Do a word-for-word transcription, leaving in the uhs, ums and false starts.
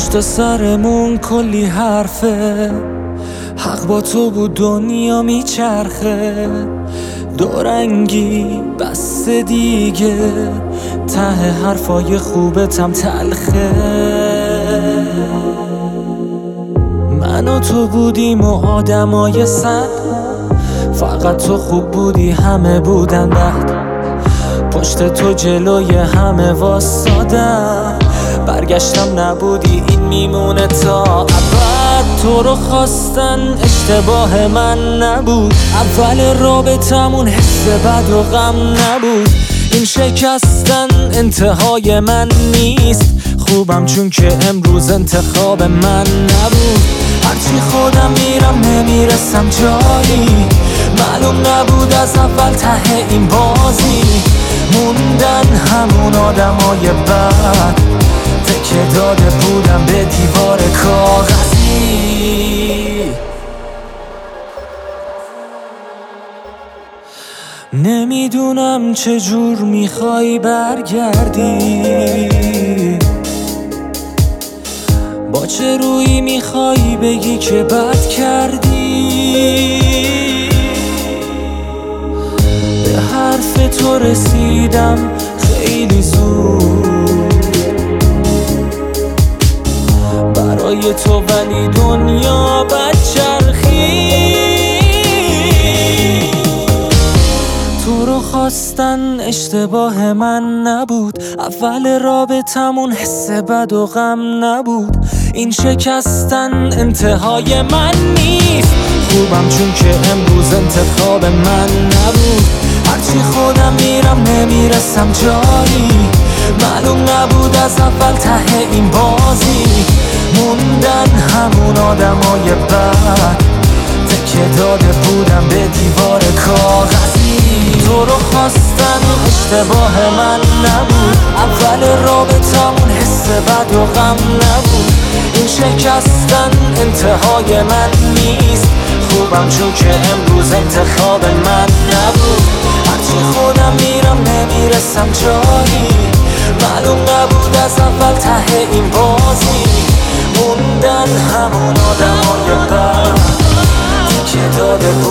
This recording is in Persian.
پشت سرمون کلی حرفه، حق با تو بود دنیا میچرخه، دورنگی بس دیگه، ته حرفای خوبتم تلخه. من و تو بودیم و آدمای صد، فقط تو خوب بودی همه بودن بد، پشت تو جلوی همه واسادم، برگشتم نبودی این میمونه تا ابد. تو رو خواستن اشتباه من نبود، اول رابطمون حس بد و غم نبود، این شکستن انتهای من نیست، خوبم چون که امروز انتخاب من نبود. هرچی خودم میرم نمیرسم جایی، معلوم نبود از اول ته این بازی، موندن همون آدمای بد، تکه داده بودم به دیوار کاغذی. نمیدونم چجور میخوای برگردی، با چه روی میخوای بگی که بد کردی، به حرف تو رسیدم خیلی زود برای تو، ولی دنیا بدچرخی. تو رو خواستن اشتباه من نبود، اول رابطمون حس بد و غم نبود، این شکستن انتهای من نیست، خوبم چون که امروز انتخاب من نبود. هرچی خودم میرم نمیرسم جایی، معلوم نبود از اول ته این بازی، موندن همون آدمای بد، تکه داده بودم به دیوار کاغذی. تو رو خواستن اشتباه من نبود، اول رابطمون حس بد و غم نبود، این شکستن انتهای من نیست، خوبم چون که امروز انتخاب من نبود. هرچی خودم میرم نمیرسم جایی، معلوم نبود از اول ته این بازی، موندن همون آدمای بد، تکه داده